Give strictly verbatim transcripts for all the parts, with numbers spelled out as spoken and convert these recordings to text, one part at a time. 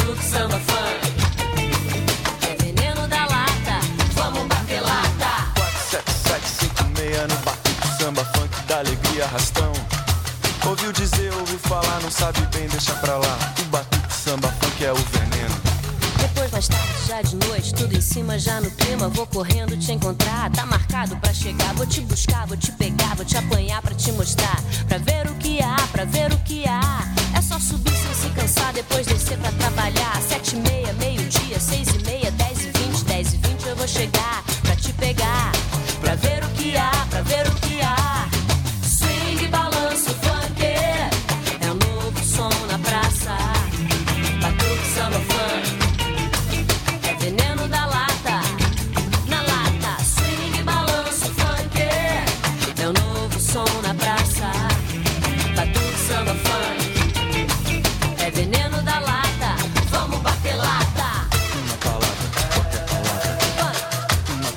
Batuque, samba, funk. É veneno da lata, vamos bater lata. quatro sete sete cinco seis no batuque, samba, funk da alegria, arrastão. Ouviu dizer, ouviu falar, não sabe bem, deixa pra lá. O batuque, samba, funk é o veneno. Depois, mais tarde, já de noite, tudo em cima, já no clima. Vou correndo te encontrar, tá marcado pra chegar. Vou te buscar, vou te pegar, vou te apanhar pra te mostrar. Pra ver o que há, pra ver o que há. É só subir sem se cansar, depois descer pra trabalhar. Sete e meia, meio-dia, seis e meia, dez e vinte, dez e vinte eu vou chegar pra te pegar. Pra ver o que há, pra ver o que há. Swing, balanço, funk, é um novo som na praça. Batuque, samba, funk. Veneno da lata, na lata, swing, balanço, funk. É um novo som na praça, batuque, samba, funk. É veneno da lata, vamos bater lata. Uma palata, bota palata. Uma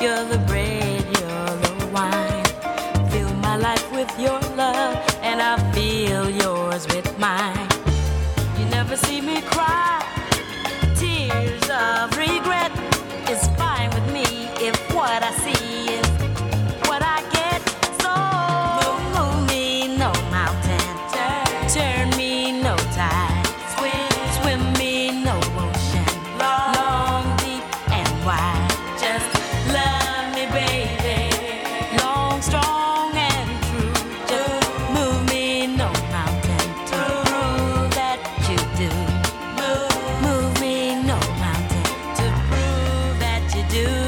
You're the bread, you're the wine. Fill my life with your love, and I feel yours with mine. You never see me cry. Tears of regret is fine with me if what I see is what I get. So move me no mountain, turn me no tide, swim, swim me no ocean, long, deep and wide. Just love me, baby, long, strong and true. Just move me no mountain to prove that you do. Move me no mountain to prove that you do.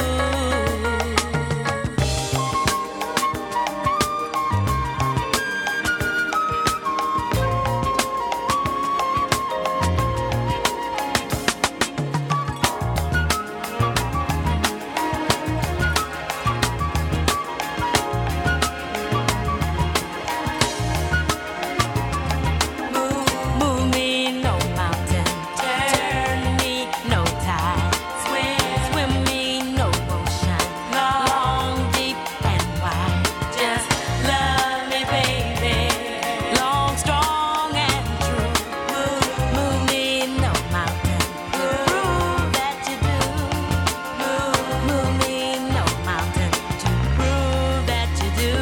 Move me no mountain, turn me no tide, swim, swim me no ocean, long, deep and wide. Just love me, baby, long, strong and true. Move, move me no mountain to prove that you do. Move, move me no mountain to prove that you do.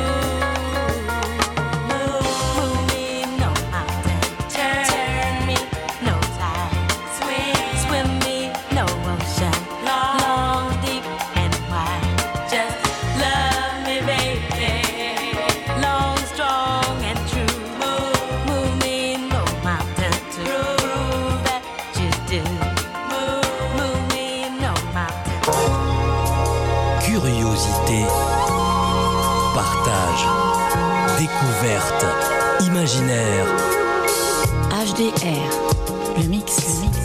Move, move me no mountain, turn me no tide, swim, swim me no ocean, long, deep and wide. Just love me, baby, long, strong and true. Move, move me no mountain to prove that you do. Move, move me no mountain. Curiosité, partage, découverte, imaginaire. H D R, le mix. Le mix.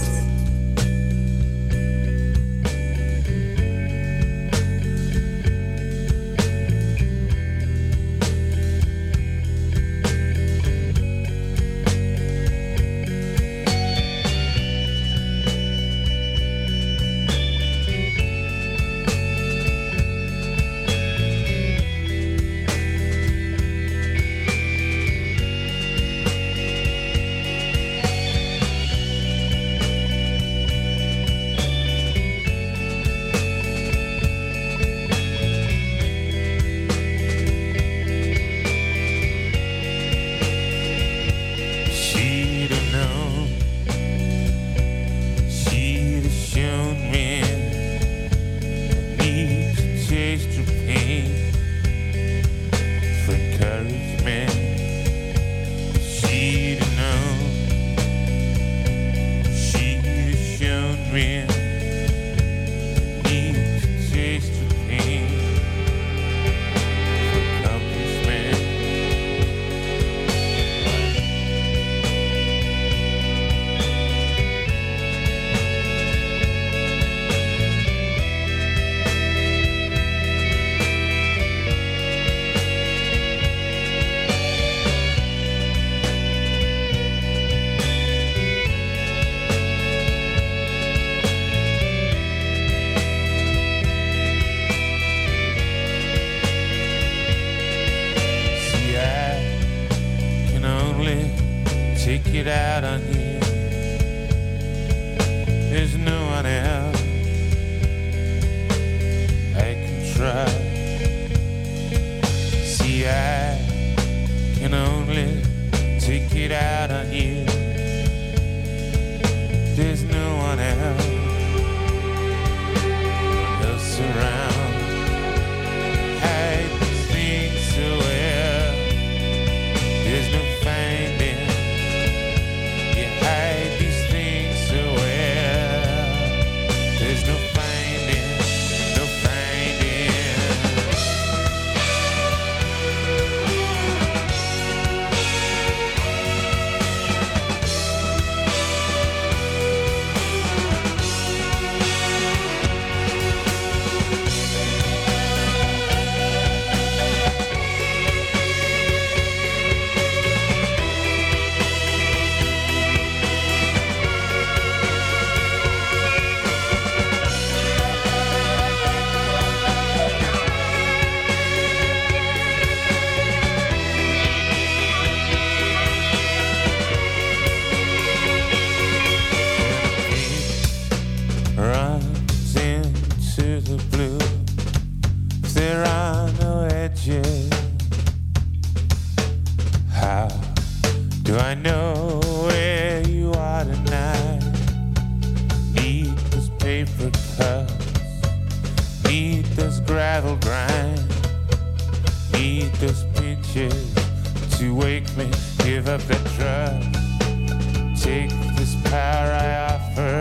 She'd have known, she'd have shown me I need to taste your pain for encouragement. She'd have known, she'd have shown me I need to taste your pain for accomplishment. See, I can only take it out on you. There's no one else I can try. See, I can only take it out on you. There's no one else, else around. Hide these things so well. There's no finding. You Do I know where you are tonight? Need those paper cups, need those gravel grinds, need those pinches to wake me, give up that trust. Take this power I offer.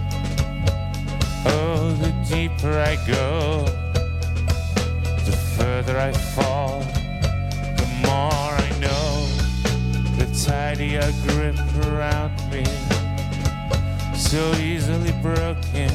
Oh, the deeper I go, the further I fall, the more I know, the tighter grip around me, so easily broken,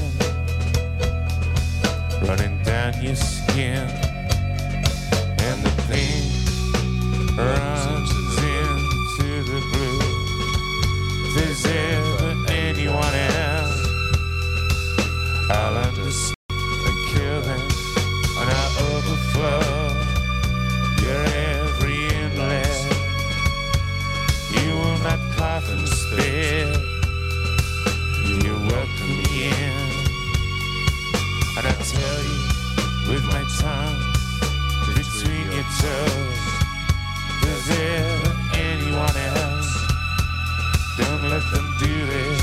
running down your skin, and the pain runs into the blue. If there's ever anyone else, I'll understand and kill them, and I'll overflow your every inlet. You will not cough and spit. You welcome me in, and I tell you with my tongue between your toes, if there's ever anyone else, don't let them do this.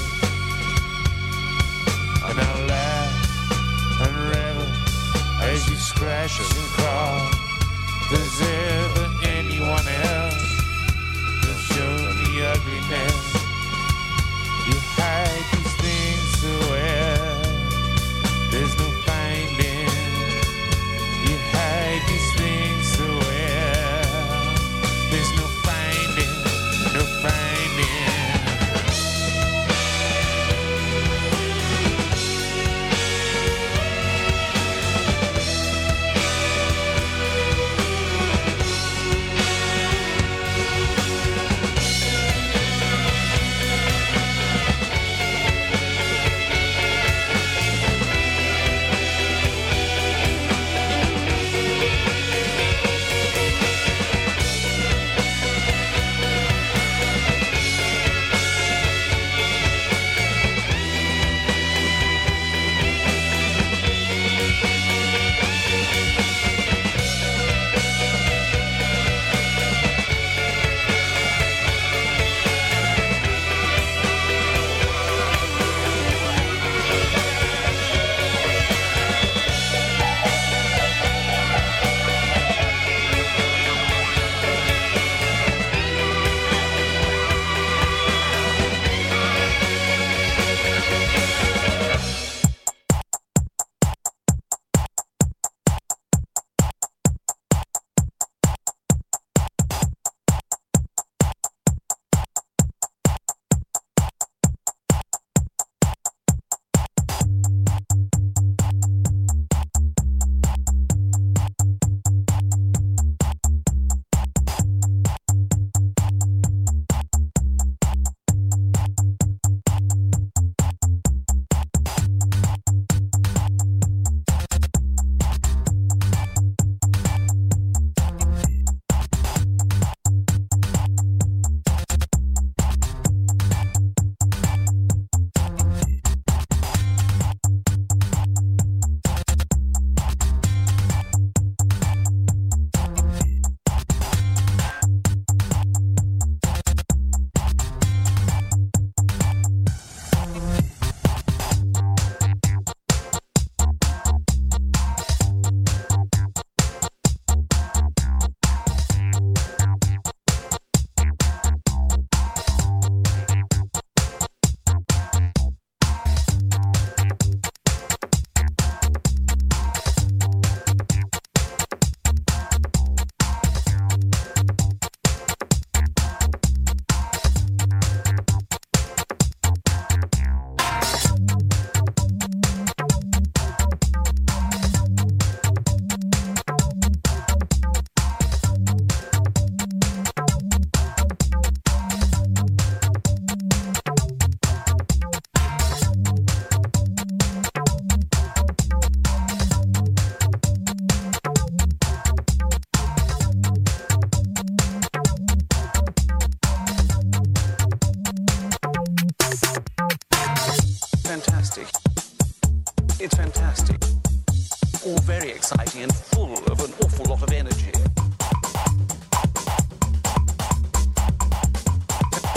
And I'll laugh and revel as you scratch and crawl. If there's ever anyone else, you'll show me ugliness. You hide these things so well, there's no finding. You hide these things so well, there's no finding, no finding. fantastic. It's fantastic. All very exciting and full of an awful lot of energy.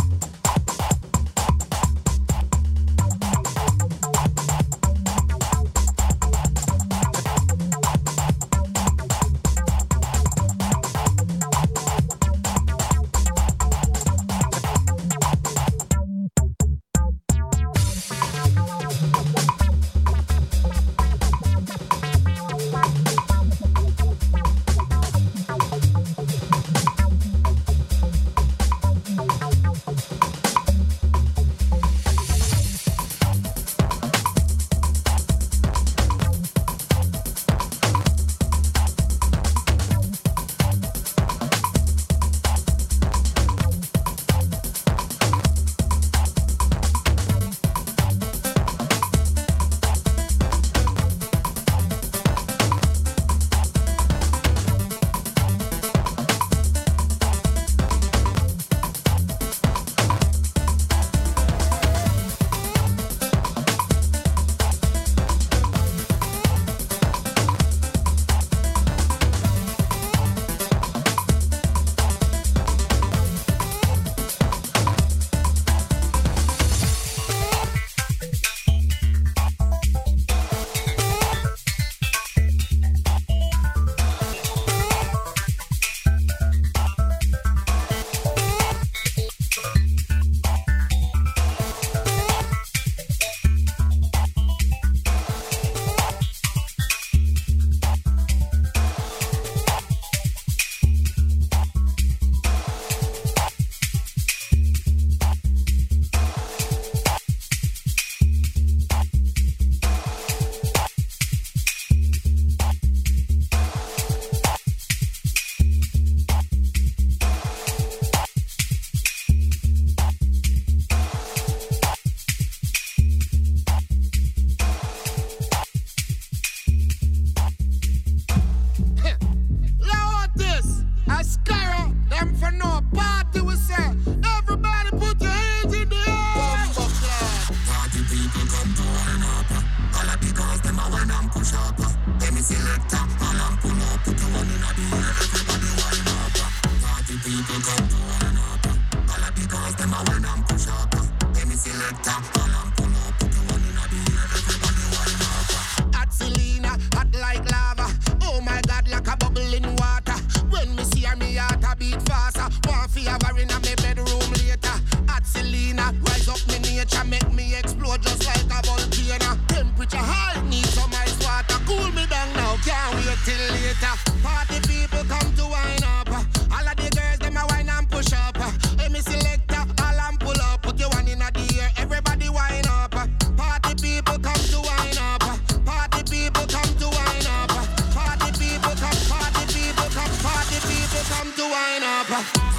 wait till later. Party people come to wine up. All of the girls, them a wine and push up. Hey, me selector, all and pull up. Put your one in the air, everybody wine up. Party people come to wine up. Party people come to wine up. Party people come, party people come, party people come to wine up.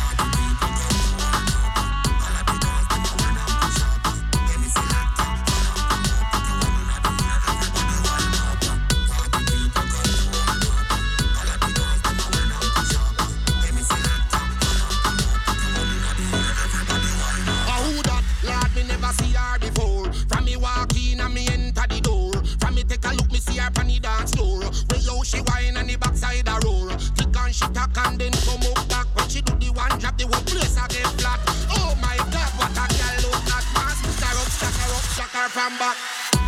She whine on the backside a roll. Tick and she tack and then come up back. When she do the one drop, the whole place a get flat. Oh my God, what a girl look like. Man, stick her up, stack her up, stack her from back.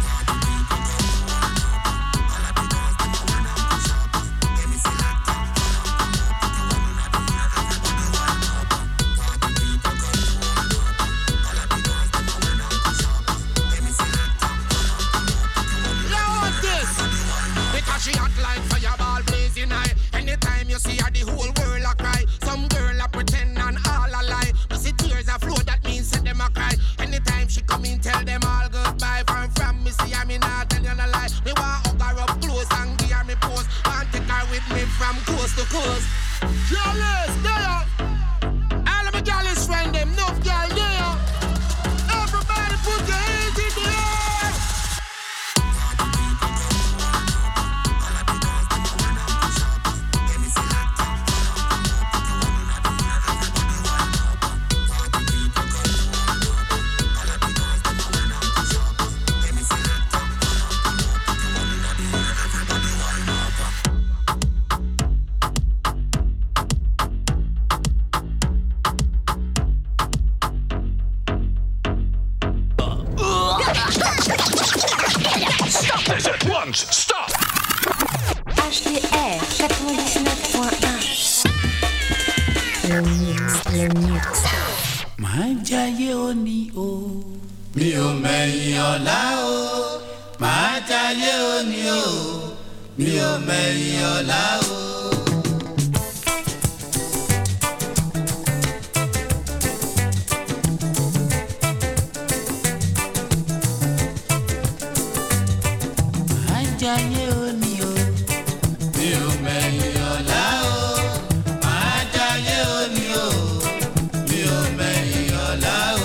She hot like fireball blazing high. Anytime you see her, the whole world a cry. Some girl a pretend and all a lie. You see tears a flow, that means set them a cry. Anytime she come in, tell them all goodbye. From from me see her, me not tell you no lie. Me want hug her up close and give her me pose. Want take her with me from coast to coast. Jealous, there. All of my jealous friend them, no girl there. Everybody put your hands in the air. Stop! H D R quatre-vingt-dix-neuf point un. Le mix, le mix. Máa jayé òní o, mi ò mẹ̀yìn ọ̀la o. Máa jayé òní o, mi ò mẹ̀yìn ọ̀la o. Jayé òní o, mi ò mẹ̀yìn ọ̀la o. Máa jayé òní o, mi ò mẹ̀yìn ọ̀la o.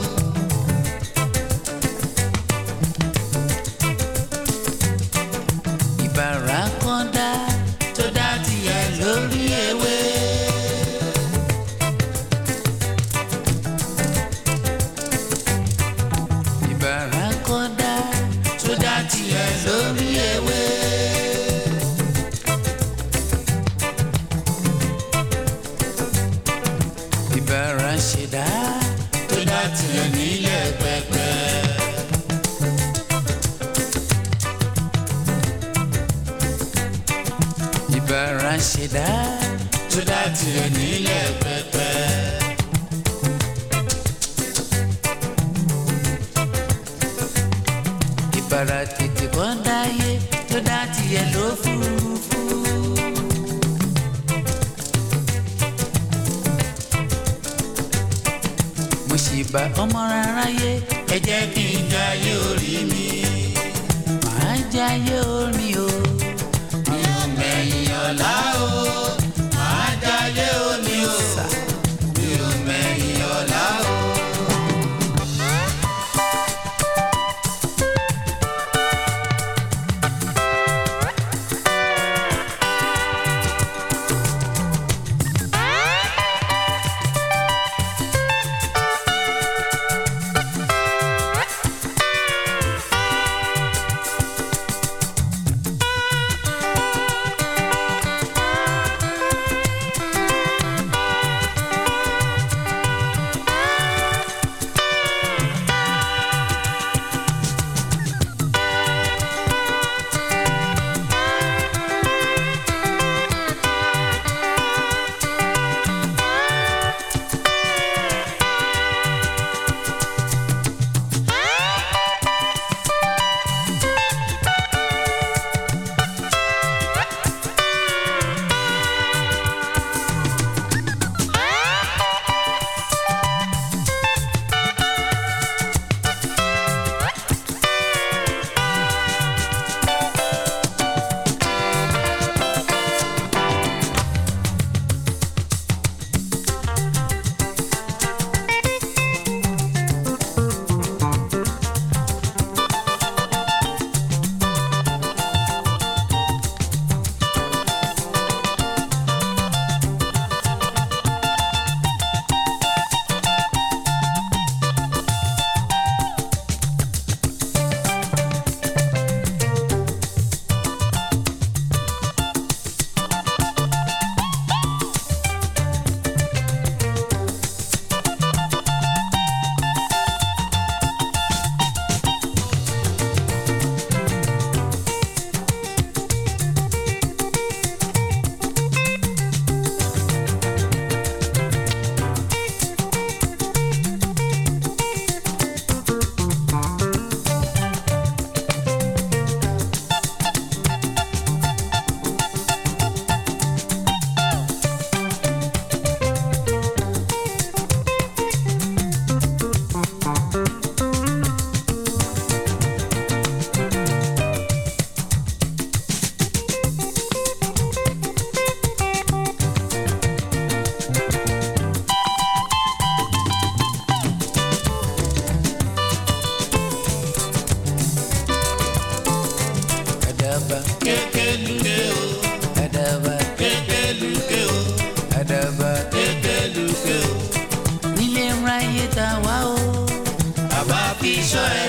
Ìbàrá kan dá tó dá tiẹ̀ lórí ewé. Ìbàrá kan dá tó dá tiẹ̀ lórí ewé. Ìbára ṣẹ̀dá tó dá tiẹ̀ nílẹ̀ pẹpẹ. Ìbára ṣẹ̀dá tó dá tiẹ̀ nílẹ̀ pẹpẹ. Ìbára tètè bọ́ dáyé tó dá tiẹ̀ lófurufú. Mo sì bá ọmọ aráyé ẹ jẹ́ kí n jayé orí mi. Màá jayé orí o, mi ò mẹ̀yìn ọ̀la o. Màá jayé orí o, mi ò mẹ̀yìn ọ̀la o.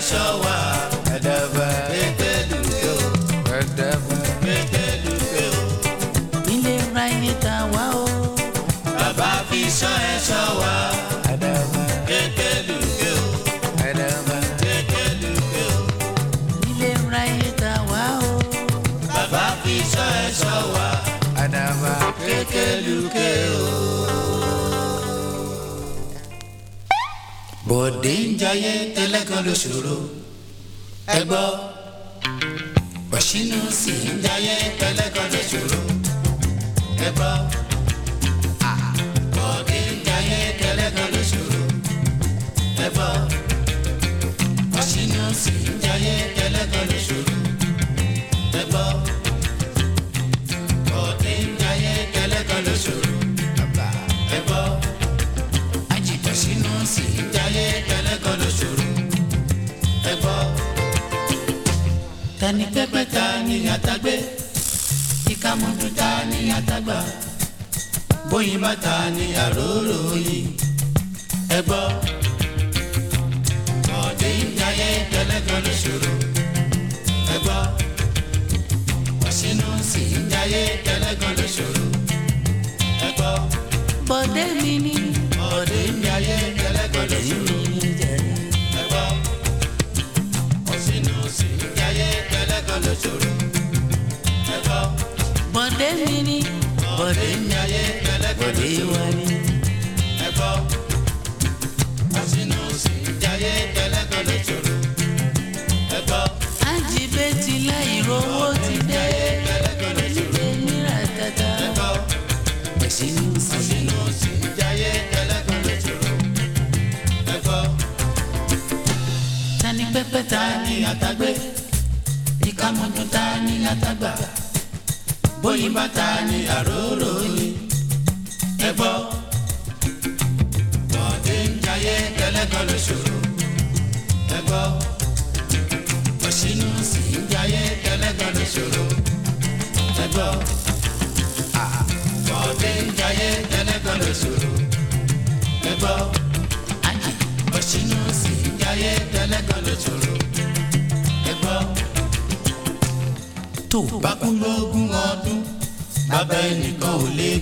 ẹ̀ṣọ́ wa. Àdàbà kékeré o. Àdàbà kékeré o. Ilé ráyé ta wá o. Bàbá fi ṣọ́ ẹ̀ṣọ́ wa. Àdàbà kékeré o. Àdàbà kékeré o. Ilé ráyé ta wá o. Bàbá fi ṣọ́ ẹ̀ṣọ́ wa. Àdàbà kékeré o. Bọ̀dé ń jayé tẹ́lẹ̀kan ló ṣòro ẹ gbọ́. Pọ̀ṣínú sì ń jayé tẹ́lẹ̀kan ló ṣòro ẹ gbọ́. Bọ̀dé ń jayé tẹ́lẹ̀kan ló ṣòro ẹ gbọ́. Pọ̀ṣínú sì ń jayé tẹ́lẹ̀kan ló ṣòro ẹ gbọ́. Bọ̀dé ń jayé tẹ́lẹ̀kan ló ṣòro ẹ gbọ́. Pọ̀ṣínú sì ń jayé tẹ́lẹ̀kan ló ṣòro ẹ gbọ́. Tani pẹ́pẹ́ ta ni àtàgbé, ìkàmùdù ta ni àtàgbà, bóyin bá ta ni àróró yìí ẹ gbọ́. Bọ̀dé ń jayé tẹ́lẹ̀kan ló ṣòro ẹ gbọ́. Pọ̀ṣínú sì ń jayé tẹ́lẹ̀kan ló ṣòro ẹ gbọ́. Bọ̀dé mi ni. Bọ̀dé ń jayé tẹ́lẹ̀kan ló ṣòro ẹ gbọ́. Pọ̀ṣínú sì ń jayé tẹ́lẹ̀kan ló ṣòro ẹ gbọ́. Bọ̀dé mi ni. Bọ̀dé ń jayé tẹ́lẹ̀kan ló ṣòro ẹ gbọ́. Pọ̀ṣínú sì ń jayé tẹ́lẹ̀kan ló ṣòro ẹ gbọ́. Àjìbẹ́tì láì rówó ti dé ilé mìíràn tata ẹ gbọ́. Pọ̀ṣínú sì ń jayé tẹ́lẹ̀kan ló ṣòro ẹ gbọ́. Tani pẹ́pẹ́ ta ni àtàgbé, ìkàmùdù ta ni àtàgbà, bóyin bá ta ni àróró yìí ẹ gbọ́. Bọ̀dé ń jayé tẹ́lẹ̀kan ló ṣòro ẹ gbọ́. Pọ̀ṣínú sì ń jayé tẹ́lẹ̀kan ló ṣòro ẹ gbọ́. Bọ̀dé ń jayé tẹ́lẹ̀kan ló ṣòro ẹ gbọ́. Pọ̀ṣínú sì ń jayé tẹ́lẹ̀kan ló ṣòro ẹ gbọ́. Tó bá kú lógún ọdún bàbá ẹnìkan ò lè